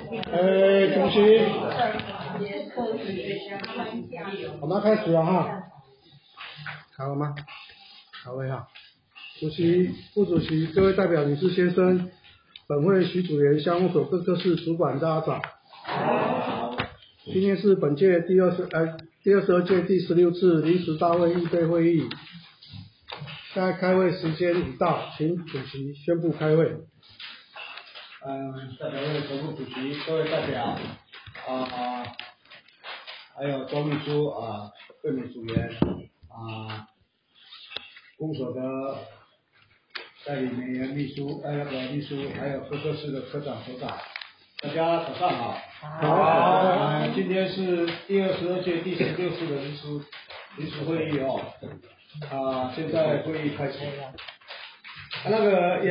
主席，我们要开始了哈，好了吗？好位哈，主席、副主席、各位代表女士先生，本会徐主任、乡公所各科室主管大家早。今天是本届第22届第16次临时大会预备会议。现在开会时间已到，请主席宣布开会。 代表会首副主席、各位代表还有周秘书会美组员公所的代理人员、秘书、秘书，还有各科室的科长、所长，大家早上好。好。今天是第22届第16次的临时会议现在会议开始。那个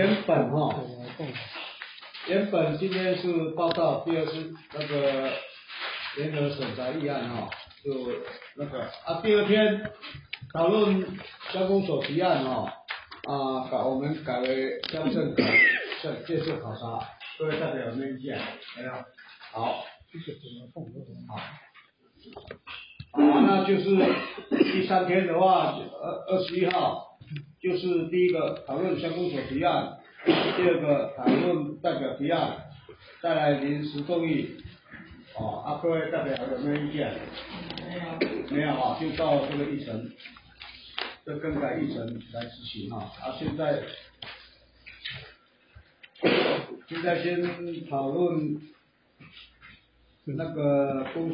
原本今天是报告第二次那个联合审查议案就那个第二天讨论乡公所提案我们改为乡镇建设考察，各位代表有没有意见？没有。好，那就是第三天的话，21号就是第一个讨论乡公所提案。第二个讨论代表提案，再来临时动议，各位代表有没有意见？没有就照这个议程，这更改议程来执行现在先讨论那个公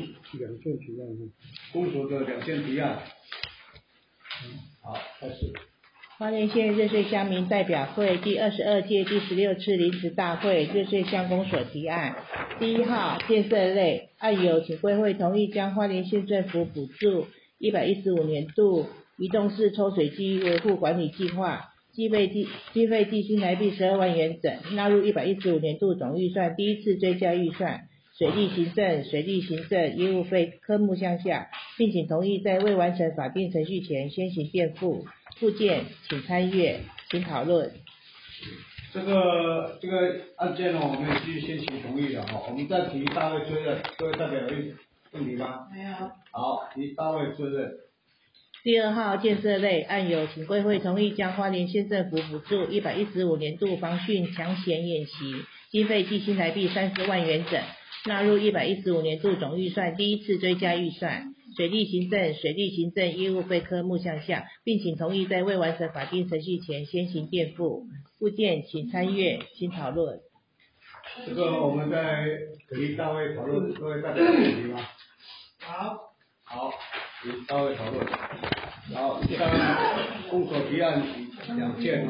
所的2件提案，好，开始。 花莲县热穗乡民代表会第22届第16次临时大会热穗乡公所提案。第1号建设类案由请归会同意将花莲县政府补助115年度移动式抽水机维护管理计划经费计新台币12万元整，纳入115年度总预算第一次追加预算水利行政业务费科目项下，并请同意在未完成法定程序前先行垫付。附件请参阅，请讨论。 这个案件我们也是先行同意的我们再提大会追认，各位代表有问题吗？没有。好，提大会追认。 第2号建设类案由请归会同意将花莲县政府补助115年度防汛抢险演习经费计新台币30万元整，纳入115年度总预算第一次追加预算水利行政业务费科目项下，并请同意在未完成法定程序前先行垫付。附件请参阅，请讨论。 这个我们在提大会讨论，各位代表有问题吗？好，提大会讨论。好，公所提案2件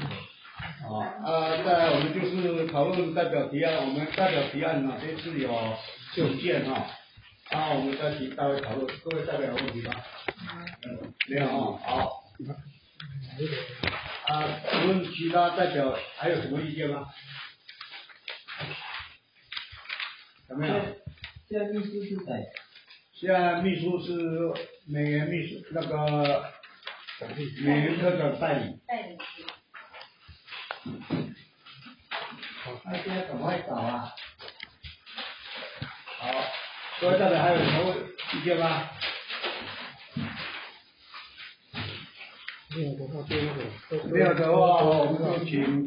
再来我们就是讨论代表提案，我们代表提案这次有9件我们再提大会讨论，各位代表有问题吗？没有好。请问其他代表还有什么意见吗？有没有？ 现在秘书是谁？ 现在秘书是美元秘书那个美元科长代理。 那现在怎么会找好，各位代表还有什么意见吗？没有的话，我们就请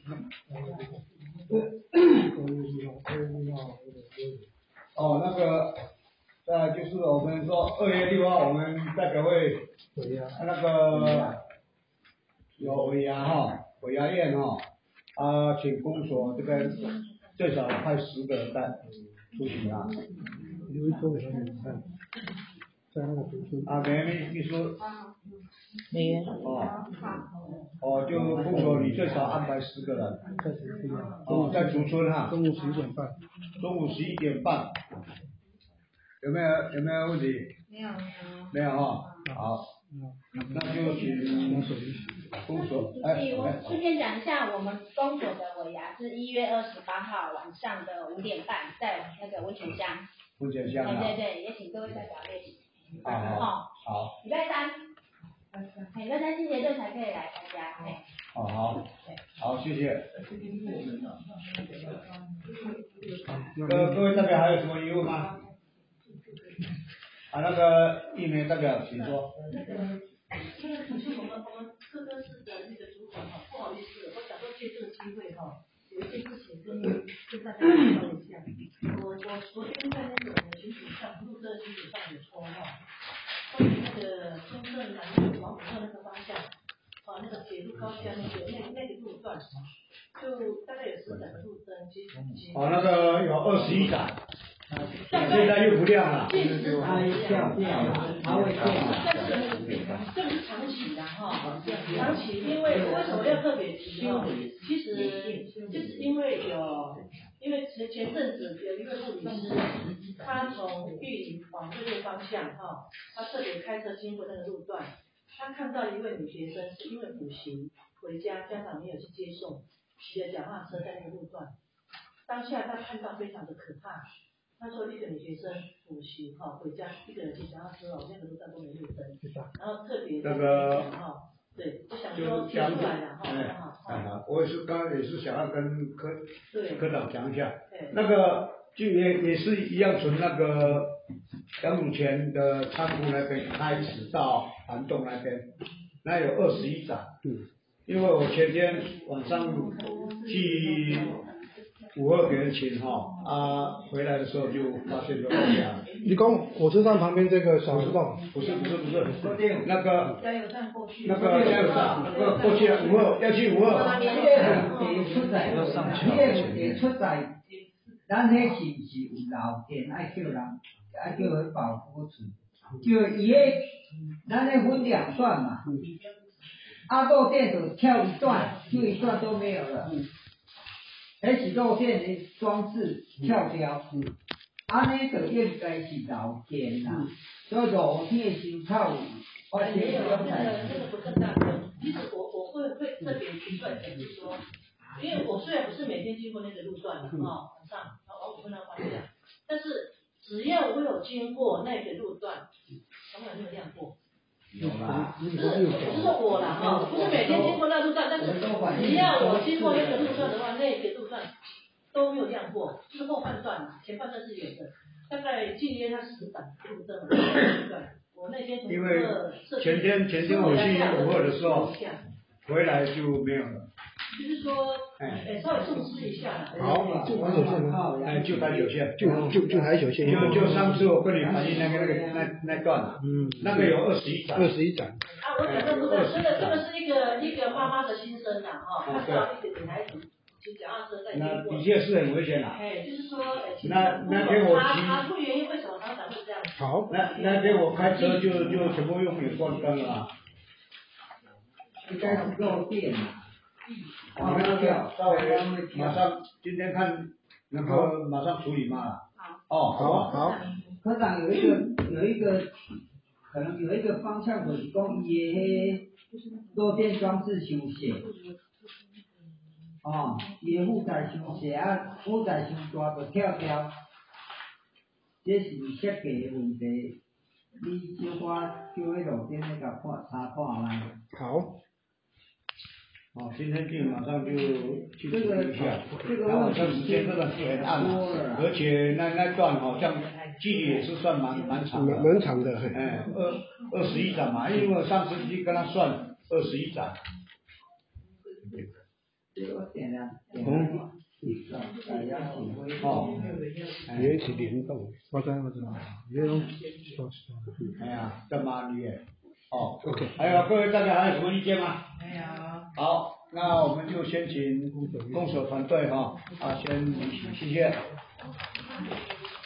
那个就是我们说2月6号我们代表会那个有尾牙宴请公所这边最少派10个人出席有一桌给他们看，在那个读书秘书美元就公所你最少安排10个人在竹村中午11点半。 中午11点半，有没有问题？没有好，那就请公所我顺便讲一下，我们公所的尾牙是1月28号晚上的5点半，在那个温泉乡。对，也请各位代表列席。 好。 礼拜三星期天才可以来参加。 哦，好，好，谢谢。各位代表还有什么疑问吗？那个议员代表请说。 请求我们各个市的那个主管不好意思，我想说借这个机会有一件事情跟大家报告一下。我昨天在那个群组上，路社群组上有说关于那个中正南路往普那个方向，那个铁路高架那个路段，就大概有10盏的路灯，其实那个有21盏。现在又不亮了。 它会掉了，它会掉了。但是这个是长期的长期，因为什么要特别提其实就是因为前阵子有一位护理师，他从玉林往对面方向他特别开车经过那个路段，他看到一位女学生是因为补习回家，家长没有去接送，骑着脚踏车在那个路段，当下他看到非常的可怕。他说一个女学生补习回家，一个人骑脚踏车那个路上都没路灯，然后特别那个对，就想说提出来了我也是刚刚也是想要跟科长讲一下，那个就也是一样，从那个杨鲁泉的仓库那边开始到涵洞那边，那有21盏，因为我前天晚上去52别人请回来的时候就发现就不一样。 你讲火车站旁边这个小石洞？ 不是，那个加油站过去，那个过去了52要去52。 要上桥。出在，咱迄是不是有漏电？爱叫人保护处，就伊个咱迄分2段嘛，漏电就跳一段，就一段都没有了。迄是漏电的装置跳掉，安尼就应该是漏电啦。所以露天的时候， 没有那个不是大的。其实我会特别提出来讲，就是说，因为我虽然不是每天经过那个路段晚上往普那个方向，但是只要我有经过那个路段，从来没有亮过。 有啦， 不是说我啦不是每天经过那路段，但是只要我经过那个路段的话，那个路段都没有亮过，就是后半段嘛，前半段是有的，大概近约它10盏路灯我那天从因为前天我去52的时候，回来就没有了。 就是说，稍微重视一下。 好，就台九线。就台九线。 就上次我跟你反映那段，那个有21盏。 21盏。 我讲的不是，这个是一个妈妈的心声呐看到一个女孩子骑脚踏车在经过。 那的确是很危险啦。 就是说， 那天我他出原因为什么常常会这样？ 好。 那天我开车就全部用远光灯了。 应该是漏电啦。 那个稍微马上今天看能够马上处理嘛。好。 科长有一个可能有一个方向就是讲伊的漏电装置伤小，伊的负载伤小负载伤大就跳掉，这是设计的问题，你小可叫迄路顶那个查看啦。 好。 今天就马上就去处理一下。那晚上时间真的是很暗而且那段好像距离也是算蛮长的。 蛮长的。 21盏嘛，因为我上次去跟他算21盏。 也是联动，我知，联动。 干嘛你也 ？OK。 还有各位大家还有什么意见吗？ 没有。 好，那我们就先请公所团队先离席，谢谢。